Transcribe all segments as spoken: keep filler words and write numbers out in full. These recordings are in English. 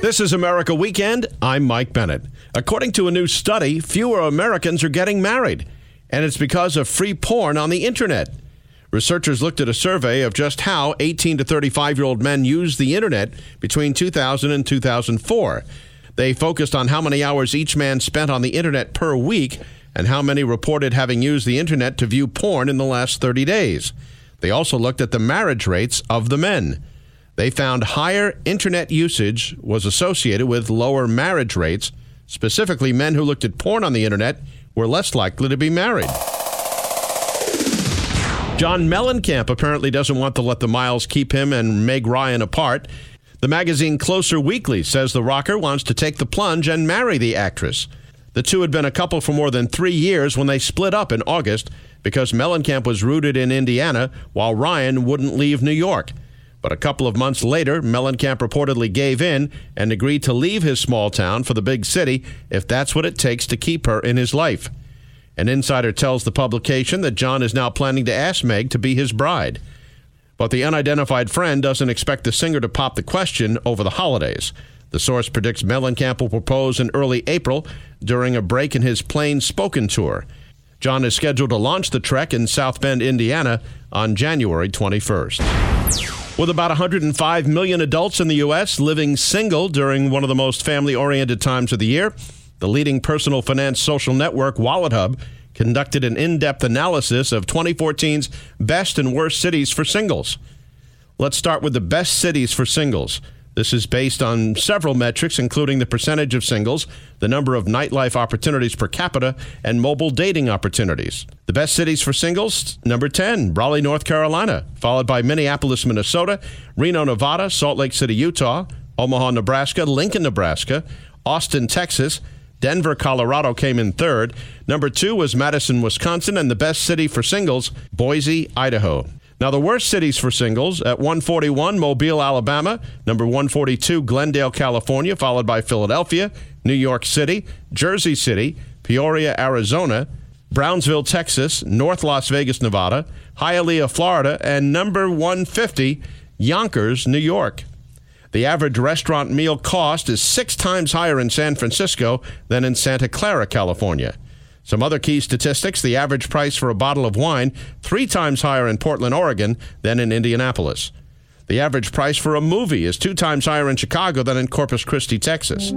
This is America Weekend. I'm Mike Bennett. According to a new study, fewer Americans are getting married, and it's because of free porn on the internet. Researchers looked at a survey of just how eighteen to thirty-five-year-old men used the internet between two thousand and two thousand four. They focused on how many hours each man spent on the internet per week and how many reported having used the internet to view porn in the last thirty days. They also looked at the marriage rates of the men. They found higher internet usage was associated with lower marriage rates. Specifically, men who looked at porn on the internet were less likely to be married. John Mellencamp apparently doesn't want to let the miles keep him and Meg Ryan apart. The magazine Closer Weekly says the rocker wants to take the plunge and marry the actress. The two had been a couple for more than three years when they split up in August because Mellencamp was rooted in Indiana while Ryan wouldn't leave New York. But a couple of months later, Mellencamp reportedly gave in and agreed to leave his small town for the big city if that's what it takes to keep her in his life. An insider tells the publication that John is now planning to ask Meg to be his bride. But the unidentified friend doesn't expect the singer to pop the question over the holidays. The source predicts Mellencamp will propose in early April during a break in his Plain Spoken tour. John is scheduled to launch the trek in South Bend, Indiana on January twenty-first. With about one hundred five million adults in the U S living single during one of the most family-oriented times of the year, the leading personal finance social network, WalletHub, conducted an in-depth analysis of twenty fourteen's best and worst cities for singles. Let's start with the best cities for singles. This is based on several metrics, including the percentage of singles, the number of nightlife opportunities per capita, and mobile dating opportunities. The best cities for singles, number ten, Raleigh, North Carolina, followed by Minneapolis, Minnesota, Reno, Nevada, Salt Lake City, Utah, Omaha, Nebraska, Lincoln, Nebraska, Austin, Texas, Denver, Colorado came in third. Number two was Madison, Wisconsin, and the best city for singles, Boise, Idaho. Now, the worst cities for singles, at one forty-one, Mobile, Alabama. Number one forty-two, Glendale, California, followed by Philadelphia, New York City, Jersey City, Peoria, Arizona, Brownsville, Texas, North Las Vegas, Nevada, Hialeah, Florida, and number one fifty, Yonkers, New York. The average restaurant meal cost is six times higher in San Francisco than in Santa Clara, California. Some other key statistics, the average price for a bottle of wine, three times higher in Portland, Oregon than in Indianapolis. The average price for a movie is two times higher in Chicago than in Corpus Christi, Texas.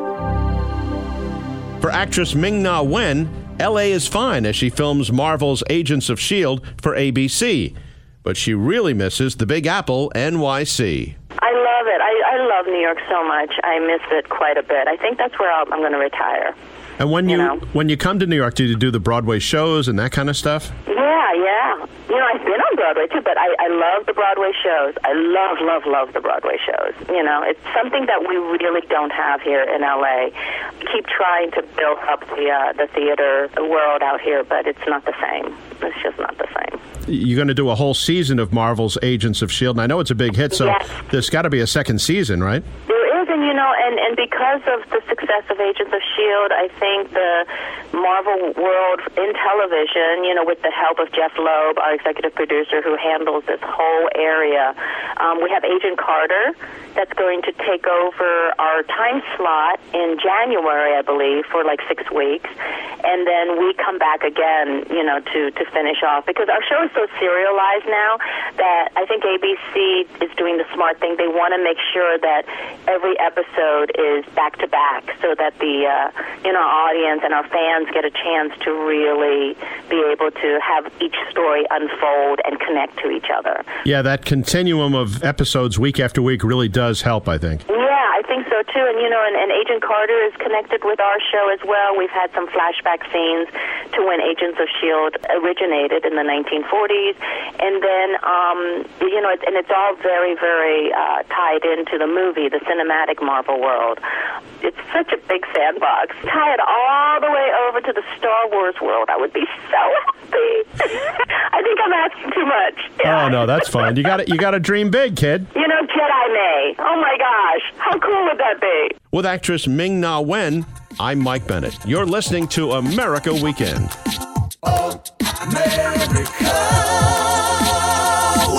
For actress Ming-Na Wen, L A is fine as she films Marvel's Agents of S H I E L D for A B C. But she really misses the Big Apple, N Y C. I love it. I, I love New York so much. I miss it quite a bit. I think that's where I'll, I'm going to retire. And when you, you know? when you come to New York, do you do the Broadway shows and that kind of stuff? Yeah, yeah. You know, I've been on Broadway, too, but I, I love the Broadway shows. I love, love, love the Broadway shows. You know, it's something that we really don't have here in L A. We keep trying to build up the, uh, the theater world out here, but it's not the same. It's just not the same. You're going to do a whole season of Marvel's Agents of S H I E L D, and I know it's a big hit, so yes. There's got to be a second season, right? There is, and you know, and, and because of the success of Agents of S H I E L D, I think the Marvel world in television, you know, with the help of Jeff Loeb, our executive producer who handles this whole area, um, we have Agent Carter that's going to take over our time slot in January, I believe, for like six weeks, and then we come back again, you know, to, to finish off, because our show is so serialized now that I think A B C is doing the smart thing. They want to make sure that every episode is back to back, so that the uh, you know audience and our fans get a chance to really be able to have each story unfold and connect to each other. Yeah, that continuum of episodes week after week really does help, I think. Yeah, I think so too. And you know, and, and Agent Carter is connected with our show as well. We've had some flashback scenes to when Agents of S H I E L D originated in the nineteen forties, and then um, you know, it's, and it's all very, very uh, tied into the movie, the cinematic Marvel world. It's such a big sandbox. Tie it all the way over to the Star Wars world. I would be so happy. I think I'm asking too much. Yeah. Oh no, that's fine. You got to you got to dream big, kid. You know, Jedi May. Oh my gosh, how cool would that be? With actress Ming-Na Wen, I'm Mike Bennett. You're listening to America Weekend. Oh, America.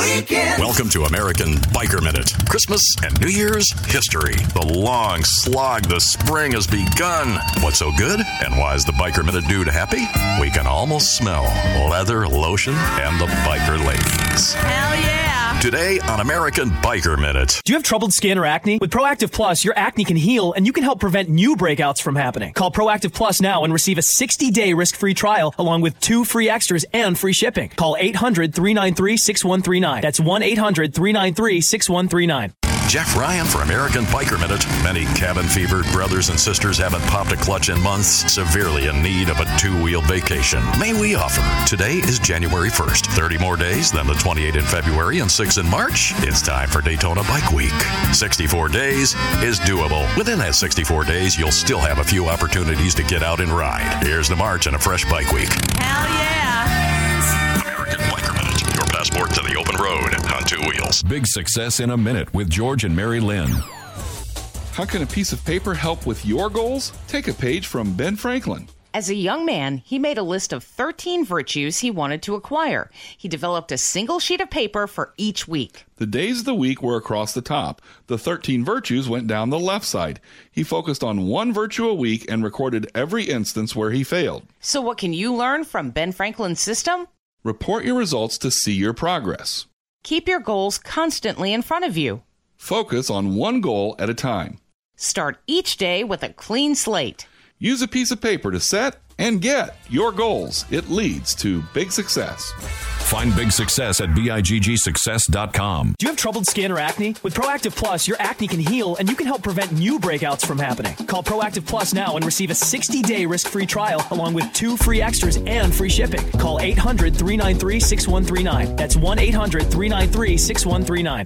weekend. Welcome to American Biker Minute. Christmas and New Year's history. The long slog, the spring has begun. What's so good? And why is the Biker Minute dude happy? We can almost smell leather, lotion, and the biker ladies. Hell yeah. Today on American Biker Minute. Do you have troubled skin or acne? With Proactive Plus, your acne can heal and you can help prevent new breakouts from happening. Call Proactive Plus now and receive a sixty-day risk-free trial along with two free extras and free shipping. Call eight hundred, three nine three, six one three nine. That's one eight hundred, three nine three, six one three nine. Jeff Ryan for American Biker Minute. Many cabin-fevered brothers and sisters haven't popped a clutch in months, severely in need of a two-wheel vacation. May we offer? Today is January first. thirty more days than the twenty-eight in February and six in March. It's time for Daytona Bike Week. sixty-four days is doable. Within that sixty-four days, you'll still have a few opportunities to get out and ride. Here's the March and a fresh bike week. Hell yeah. American Biker Minute. Your passport to the open road on two wheels. Big Success in a Minute with George and Mary Lynn. How can a piece of paper help with your goals? Take a page from Ben Franklin. As a young man, he made a list of thirteen virtues he wanted to acquire. He developed a single sheet of paper for each week. The days of the week were across the top. The thirteen virtues went down the left side. He focused on one virtue a week and recorded every instance where he failed. So what can you learn from Ben Franklin's system? Report your results to see your progress. Keep your goals constantly in front of you. Focus on one goal at a time. Start each day with a clean slate. Use a piece of paper to set and get your goals. It leads to big success. Find Big Success at big success dot com. Do you have troubled skin or acne? With Proactive Plus, your acne can heal and you can help prevent new breakouts from happening. Call Proactive Plus now and receive a sixty-day risk-free trial along with two free extras and free shipping. Call eight hundred, three nine three, six one three nine. That's one eight hundred, three nine three, six one three nine.